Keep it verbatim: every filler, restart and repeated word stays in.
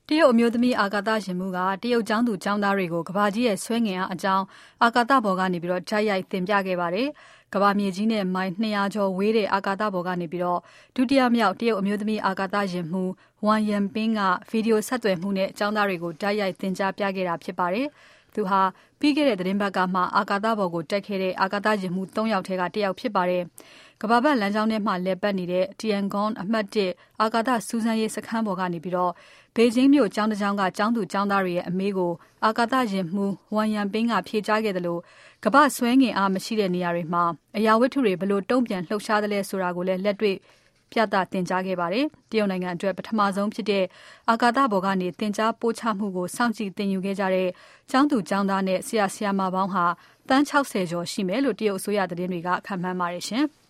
တရုတ်အမျိုးသမီးအာကာသယာဉ်မှူးကတရုတ်ကျောင်းသူကျောင်းသားတွေကိုကမ္ဘာကြီးရဲ့ဆွဲငင်အားအကြောင်းအာကာသပေါ်ကနေပြီးတော့ဓာတ်ရိုက်သင်ပြခဲ့ပါတယ်။ကမ္ဘာမြေကြီးနဲ့မိုင်နှစ်ရာကျော်ဝေးတဲ့အာကာသပေါ်ကနေပြီးတော့ဒုတိယမြောက်တရုတ်အမျိုးသမီးအာကာသယာဉ်မှူး Wang Yanbing ကဗီဒီယိုဆက်သွယ်မှုနဲ့ကျောင်းသားတွေကိုဓာတ်ရိုက်သင်ကြားပြခဲ့တာဖြစ်ပါတယ်။သူဟာပြီးခဲ့တဲ့သတင်းပတ်ကမှအာကာသဘော်ကိုတက်ခဲ့တဲ့အာကာသယာဉ်မှူးသုံးယောက်ထဲကတစ်ယောက်ဖြစ်ပါတယ်။ကမ္ဘာပတ်လမ်းကြောင်းထဲမှာလည်ပတ်နေတဲ့ Tiangong အမှတ်၁အာကာသစူးစမ်းရေးစခန်းပေါ်ကနေပြီးတော့ဘေဂျင်းမြို့ကျောင်းတစ်ကျောင်းကကျောင်းသူကျောင်းသားတွေရဲ့အမေးကိုအာကာသယာဉ်မှူး Wang Yanbing ကဖြေကြားခဲ့တယ်လို့ကမ္ဘာဆွဲငင်အားမရှိတဲ့နေရာတွေမှာအရာဝတ္ထုတွေဘယ်လိုတုံ့ပြန်လှုပ်ရှားသလဲဆိုတာကိုလည်းလက်တွေ့ပြသသင်ကြားခဲ့ပါတယ်။တရုတ်နိုင်ငံအတွက်ပထမဆုံးဖြစ်တဲ့အာကာသဘော်ကနေသင်ကြားပို့ချမှုကိုစောင့်ကြည့်သင်ယူခဲ့ကြတဲ့ကျောင်းသူကျောင်းသားနဲ့ဆရာဆရာမပေါင်းဟာတန်း၆၀ကျော်ရှိမယ်လို့တရုတ်အစိုးရသတင်းတွေကခန့်မှန်းပါတယ်ရှင်။